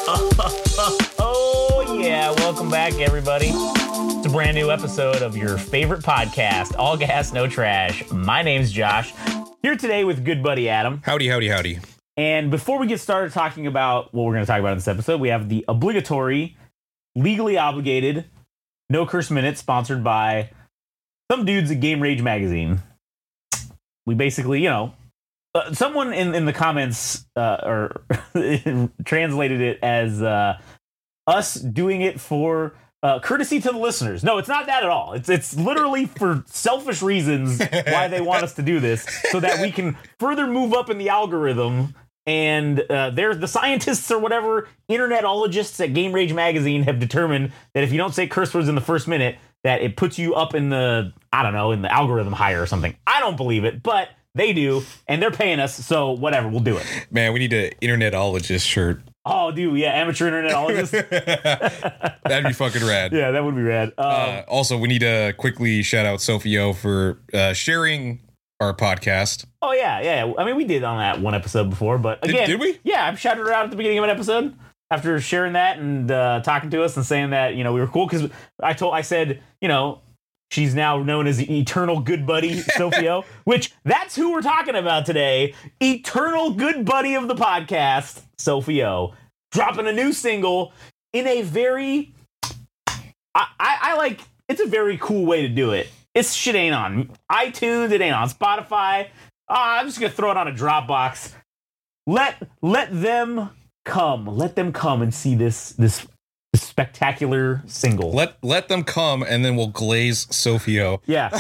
Oh, yeah. Welcome back, everybody. It's a brand new episode of your favorite podcast, All Gas, No Trash. My name's Josh. Here today with good buddy Adam. Howdy, howdy, howdy. And before we get started talking about what we're going to talk about in this episode, we have the obligatory, legally obligated, No Curse Minute sponsored by some dudes at Game Rage Magazine. We basically, someone in the comments or translated it as us doing it for courtesy to the listeners. No, it's not that at all. It's literally for selfish reasons why they want us to do this, so that we can further move up in the algorithm. And the scientists or whatever internetologists at Game Rage Magazine have determined that if you don't say curse words in the first minute, that it puts you up in the, in the algorithm higher or something. I don't believe it, but they do, and they're paying us, so whatever, we'll do it. Man, we need an internetologist shirt. Oh, dude, yeah, amateur internetologist. That'd be fucking rad. Yeah, that would be rad. Also, we need to quickly shout out Sophie O for sharing our podcast. Oh, yeah. I mean, we did on that one episode before, but again... Did we? Yeah, I shouted her out at the beginning of an episode after sharing that and talking to us and saying that, we were cool, because I said, she's now known as the eternal good buddy, Sophie-O, which that's who we're talking about today. Eternal good buddy of the podcast, Sophie-O, dropping a new single in a very, I like, it's a very cool way to do it. This shit ain't on iTunes, it ain't on Spotify. I'm just going to throw it on a Dropbox. Let them come and see this spectacular single. Let them come, and then we'll glaze Sophie-O. Yeah.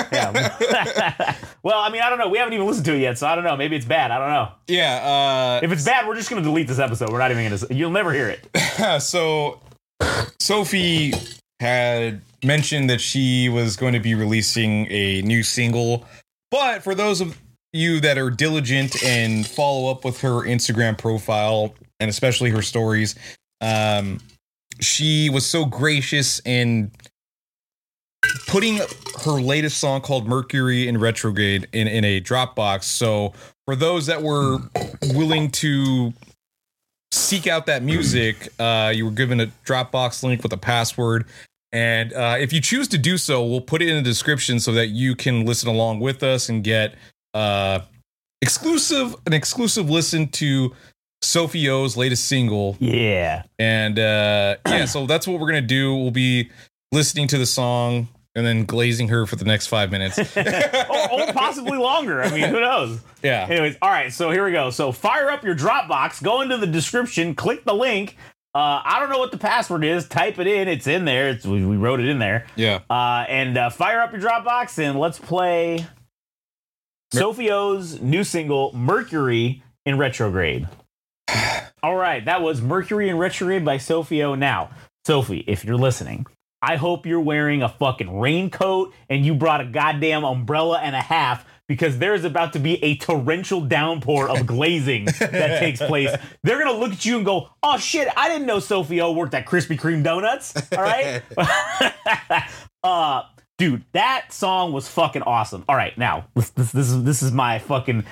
Well, I mean, I don't know. We haven't even listened to it yet, so I don't know. Maybe it's bad. I don't know. Yeah. If it's bad, we're just going to delete this episode. We're not even going to... You'll never hear it. So, Sophie had mentioned that she was going to be releasing a new single, but for those of you that are diligent and follow up with her Instagram profile, and especially her stories, she was so gracious in putting her latest song called Mercury in Retrograde in a Dropbox. So for those that were willing to seek out that music, you were given a Dropbox link with a password. And if you choose to do so, we'll put it in the description so that you can listen along with us and get an exclusive listen to Sophie-O's latest single. Yeah. And so that's what we're gonna do. We'll be listening to the song and then glazing her for the next 5 minutes. or possibly longer. I mean, who knows? Yeah. Anyways, all right, so here we go. So fire up your Dropbox, go into the description, click the link. I don't know what the password is. Type it in. It's in there. We wrote it in there. Yeah. And fire up your Dropbox and let's play Sophie-O's new single, Mercury in Retrograde. All right, that was Mercury in Retrograde by Sophie-O. Now, Sophie, if you're listening, I hope you're wearing a fucking raincoat and you brought a goddamn umbrella and a half, because there's about to be a torrential downpour of glazing that takes place. They're going to look at you and go, oh, shit, I didn't know Sophie-O worked at Krispy Kreme Donuts. All right? Dude, that song was fucking awesome. All right, now, this is my fucking...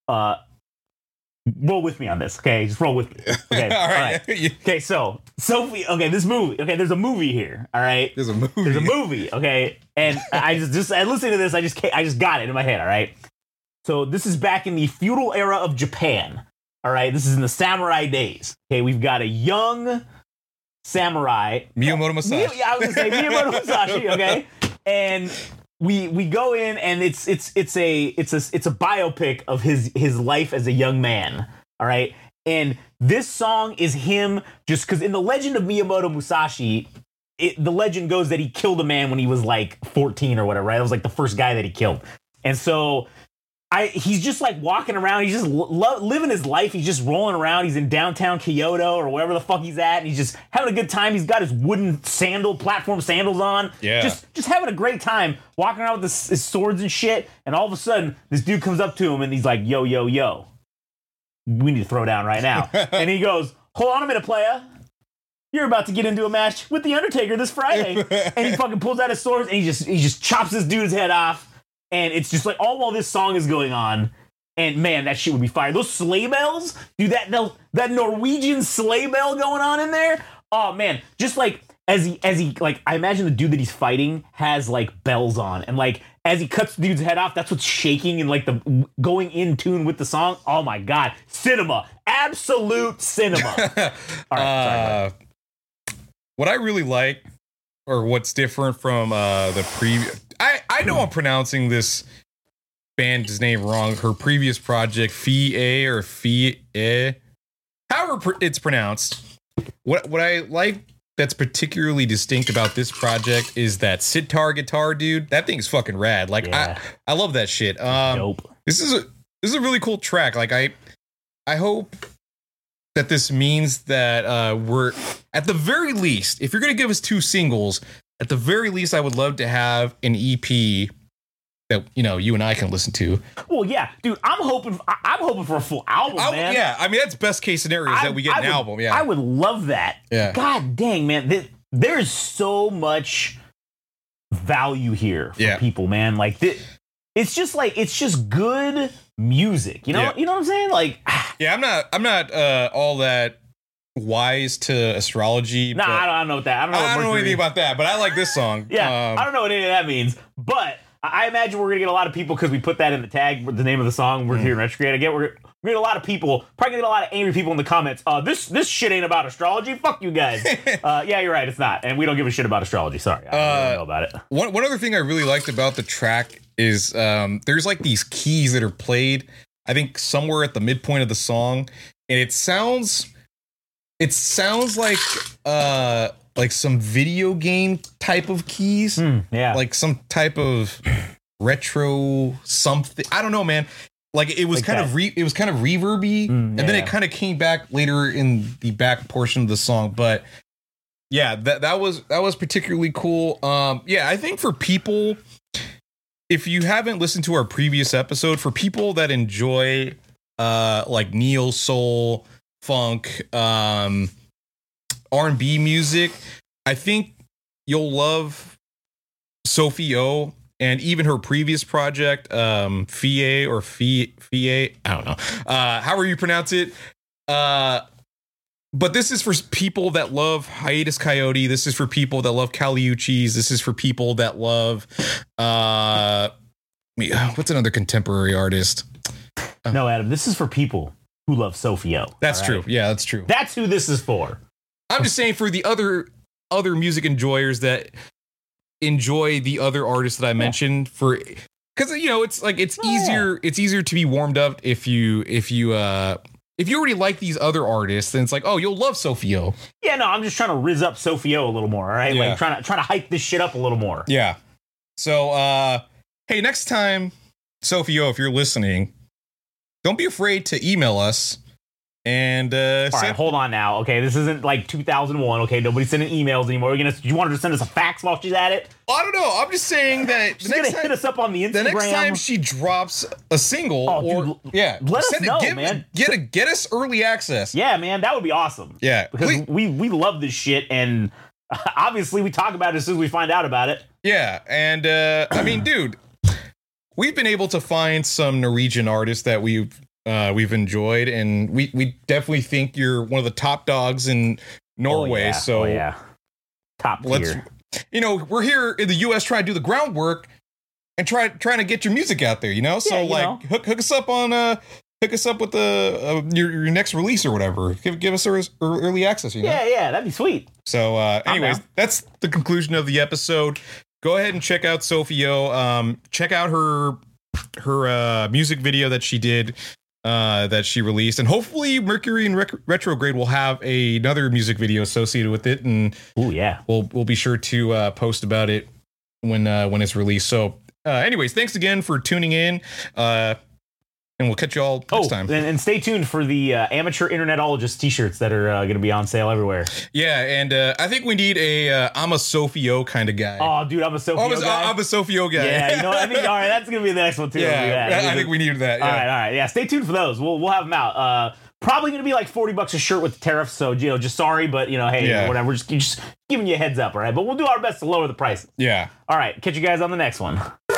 roll with me on this, okay? Just roll with me. Okay, all right. Okay, so, Sophie... Okay, this movie. Okay, there's a movie here, all right? There's a movie, okay? And I listening to this, I just got it in my head, all right? So, this is back in the feudal era of Japan, all right? This is in the samurai days. Okay, we've got a young samurai... Miyamoto Musashi. I was going to say Miyamoto Musashi, okay? And... We go in and it's a biopic of his life as a young man, all right? And this song is him just because in the legend of Miyamoto Musashi, the legend goes that he killed a man when he was like 14 or whatever, right? It was like the first guy that he killed. And so he's just like walking around. He's just living his life. He's just rolling around. He's in downtown Kyoto or wherever the fuck he's at. And he's just having a good time. He's got his wooden platform sandals on. Yeah. Just having a great time walking around with his swords and shit. And all of a sudden, this dude comes up to him and he's like, yo, yo, yo. We need to throw down right now. And he goes, hold on a minute, playa. You're about to get into a match with The Undertaker this Friday. And he fucking pulls out his swords and he just chops this dude's head off. And it's just like all while this song is going on, And man, that shit would be fire. Those sleigh bells, dude, that Norwegian sleigh bell going on in there. Oh man, just like as he like, I imagine the dude that he's fighting has like bells on, and like as he cuts the dude's head off, that's what's shaking and like the going in tune with the song. Oh my god, cinema, absolute cinema. All right, sorry. What I really like, or what's different from the previous, I know I'm pronouncing this band's name wrong. Her previous project, Fie or Fie, however it's pronounced. What I like that's particularly distinct about this project is that sitar guitar, dude. That thing's fucking rad. Like I love that shit. Dope. This is a really cool track. Like I hope that this means that we're at the very least, if you're gonna give us 2 singles, at the very least, I would love to have an EP that you and I can listen to. Well, yeah, dude, I'm hoping for a full album, man. Yeah, I mean that's best case scenario is that we get an album. Yeah, I would love that. Yeah. God dang, man, there's so much value here for people, man. Like it's just good music. You know what I'm saying? Like, yeah, I'm not all that wise to astrology. Nah, I don't know what that. I don't know anything about that, but I like this song. Yeah, I don't know what any of that means, but I imagine we're gonna get a lot of people because we put that in the tag with the name of the song. We're here in Retrograde. Again, we're gonna get a lot of people. Probably gonna get a lot of angry people in the comments. This shit ain't about astrology. Fuck you guys. Yeah, you're right. It's not, and we don't give a shit about astrology. Sorry, I don't know about it. One other thing I really liked about the track is there's like these keys that are played, I think somewhere at the midpoint of the song, and it sounds like some video game type of keys. Yeah. Like some type of retro something. I don't know, man. Like it was like kind of reverby, and then it kind of came back later in the back portion of the song. But yeah, that was particularly cool. Yeah, I think for people, if you haven't listened to our previous episode, for people that enjoy like neo soul, funk, R&B music, I think you'll love Sophie O, and even her previous project, Fie or Fie, I don't know, however you pronounce it. But this is for people that love Hiatus Coyote. This is for people that love Kali Uchis. This is for people that love what's another contemporary artist? No, Adam, this is for people who love Sophie O. That's true. Yeah, that's true. That's who this is for. I'm just saying for the other music enjoyers that enjoy the other artists that I mentioned, for because it's easier to be warmed up if you already like these other artists, then it's like, oh, you'll love Sophie O. Yeah, no, I'm just trying to rizz up Sophie O a little more, all right? Yeah. Like trying to hype this shit up a little more. Yeah. So hey, next time, Sophie O, if you're listening, don't be afraid to email us. And all right, hold on now. Okay, this isn't like 2001. Okay, nobody's sending emails anymore. You want her to send us a fax while she's at it? I don't know. I'm just saying that she's gonna hit us up on the Instagram. The next time she drops a single, let us know, man. Get us early access. Yeah, man, that would be awesome. Yeah, because we love this shit, and obviously we talk about it as soon as we find out about it. Yeah, and I mean, dude, we've been able to find some Norwegian artists that we've enjoyed, and we definitely think you're one of the top dogs in Norway. Top tier. We're here in the US trying to do the groundwork and trying to get your music out there, hook us up on with the your next release or whatever. Give us early access, Yeah, that'd be sweet. So anyways, that's the conclusion of the episode. Go ahead and check out Sophie O. Check out her music video that she did, that she released, and hopefully Mercury and Retrograde will have another music video associated with it, and we'll be sure to post about it when it's released. So anyways, thanks again for tuning in, and we'll catch you all next time. And stay tuned for the amateur internetologist t-shirts that are going to be on sale everywhere. Yeah, and I think we need a I'm a Sophie O kind of guy. Oh, dude, I'm a Sophie O guy. I'm a Sophie O guy. Yeah, I think all right, that's going to be the next one too. Yeah, I think we need that. Yeah. All right. Yeah, stay tuned for those. We'll have them out. Probably going to be like $40 a shirt with the tariffs. So just sorry, but hey, whatever. We're just giving you a heads up, all right? But we'll do our best to lower the prices. Yeah. All right, catch you guys on the next one.